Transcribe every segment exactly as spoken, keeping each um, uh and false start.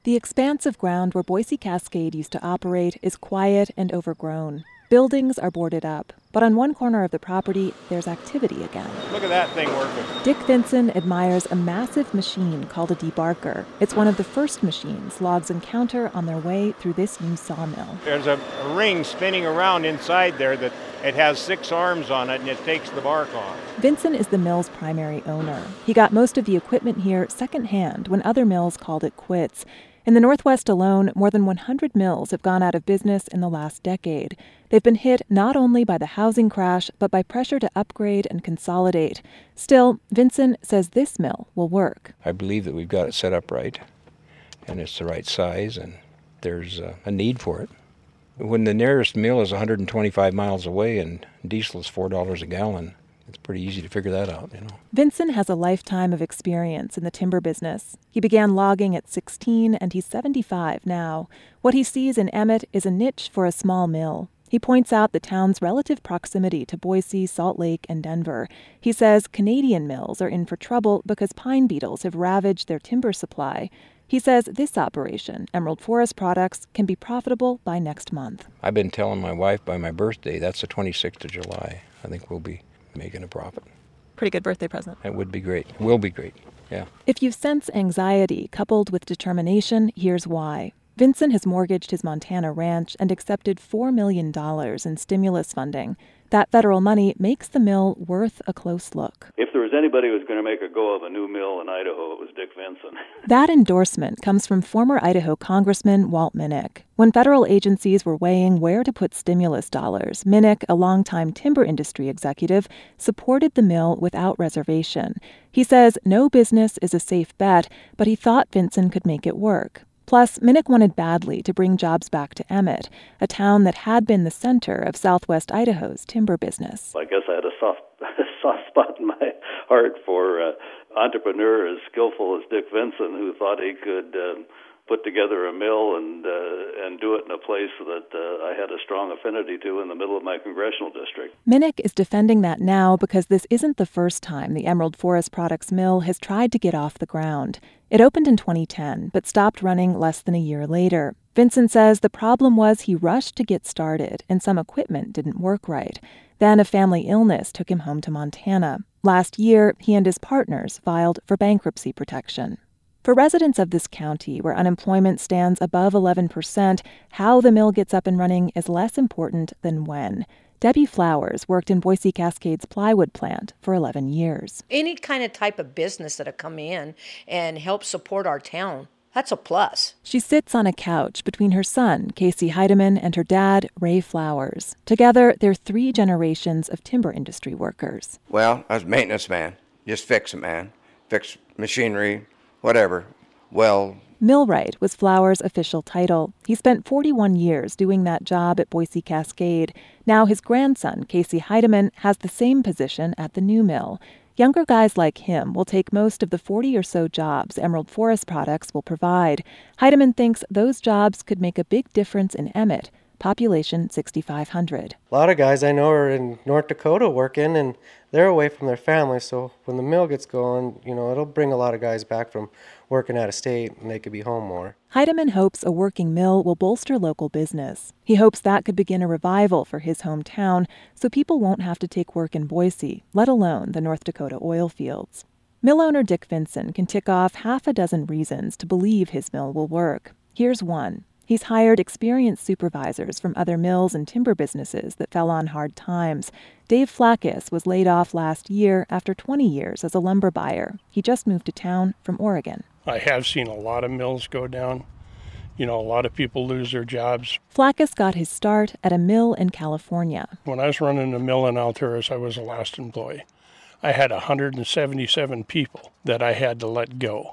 The expanse of ground where Boise Cascade used to operate is quiet and overgrown. Buildings are boarded up, but on one corner of the property, there's activity again. Look at that thing working. Dick Vinson admires a massive machine called a debarker. It's one of the first machines logs encounter on their way through this new sawmill. There's a, a ring spinning around inside there that it has six arms on it, and it takes the bark off. Vinson is the mill's primary owner. He got most of the equipment here secondhand when other mills called it quits. In the Northwest alone, more than one hundred mills have gone out of business in the last decade. They've been hit not only by the housing crash, but by pressure to upgrade and consolidate. Still, Vinson says this mill will work. I believe that we've got it set up right, and it's the right size, and there's a, a need for it. When the nearest mill is one hundred twenty-five miles away and diesel is four dollars a gallon, it's pretty easy to figure that out, you know. Vinson has a lifetime of experience in the timber business. He began logging at sixteen, and he's seventy-five now. What he sees in Emmett is a niche for a small mill. He points out the town's relative proximity to Boise, Salt Lake, and Denver. He says Canadian mills are in for trouble because pine beetles have ravaged their timber supply. He says this operation, Emerald Forest Products, can be profitable by next month. I've been telling my wife by my birthday, that's the twenty-sixth of July, I think we'll be making a profit. Pretty good birthday present. It would be great. It will be great, yeah. If you sense anxiety coupled with determination, here's why. Vinson has mortgaged his Montana ranch and accepted four million dollars in stimulus funding. That federal money makes the mill worth a close look. If there was anybody who was going to make a go of a new mill in Idaho, it was Dick Vinson. That endorsement comes from former Idaho Congressman Walt Minnick. When federal agencies were weighing where to put stimulus dollars, Minnick, a longtime timber industry executive, supported the mill without reservation. He says no business is a safe bet, but he thought Vinson could make it work. Plus, Minnick wanted badly to bring jobs back to Emmett, a town that had been the center of southwest Idaho's timber business. I guess I had a soft, soft spot in my heart for an uh, entrepreneur as skillful as Dick Vinson, who thought he could uh, put together a mill and uh, and do it in a place that uh, I had a strong affinity to in the middle of my congressional district. Minnick is defending that now because this isn't the first time the Emerald Forest Products mill has tried to get off the ground. It opened in twenty ten, but stopped running less than a year later. Vinson says the problem was he rushed to get started, and some equipment didn't work right. Then a family illness took him home to Montana. Last year, he and his partners filed for bankruptcy protection. For residents of this county, where unemployment stands above eleven percent, how the mill gets up and running is less important than when. Debbie Flowers worked in Boise Cascade's plywood plant for eleven years. Any kind of type of business that'll come in and help support our town, that's a plus. She sits on a couch between her son, Casey Heidemann, and her dad, Ray Flowers. Together, they're three generations of timber industry workers. Well, I was a maintenance man. Just fix it, man. Fix machinery, whatever. Well, Millwright was Flowers' official title. He spent forty-one years doing that job at Boise Cascade. Now his grandson, Casey Heidemann, has the same position at the new mill. Younger guys like him will take most of the forty or so jobs Emerald Forest Products will provide. Heidemann thinks those jobs could make a big difference in Emmett, population sixty-five hundred. A lot of guys I know are in North Dakota working, and they're away from their families, so when the mill gets going, you know, it'll bring a lot of guys back from working out of state, and they could be home more. Heidemann hopes a working mill will bolster local business. He hopes that could begin a revival for his hometown, so people won't have to take work in Boise, let alone the North Dakota oil fields. Mill owner Dick Vinson can tick off half a dozen reasons to believe his mill will work. Here's one. He's hired experienced supervisors from other mills and timber businesses that fell on hard times. Dave Flackus was laid off last year after twenty years as a lumber buyer. He just moved to town from Oregon. I have seen a lot of mills go down. You know, a lot of people lose their jobs. Flackus got his start at a mill in California. When I was running a mill in Alturas, I was the last employee. I had one hundred seventy-seven people that I had to let go.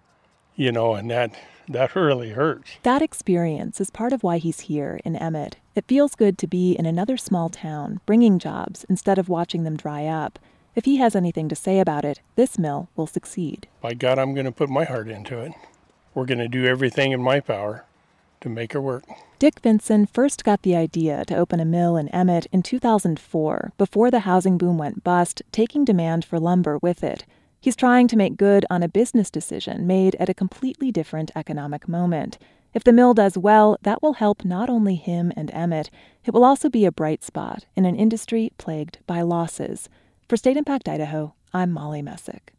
You know, and that... That really hurts. That experience is part of why he's here in Emmett. It feels good to be in another small town, bringing jobs instead of watching them dry up. If he has anything to say about it, this mill will succeed. By God, I'm going to put my heart into it. We're going to do everything in my power to make it work. Dick Vinson first got the idea to open a mill in Emmett in two thousand four, before the housing boom went bust, taking demand for lumber with it. He's trying to make good on a business decision made at a completely different economic moment. If the mill does well, that will help not only him and Emmett, it will also be a bright spot in an industry plagued by losses. For State Impact Idaho, I'm Molly Messick.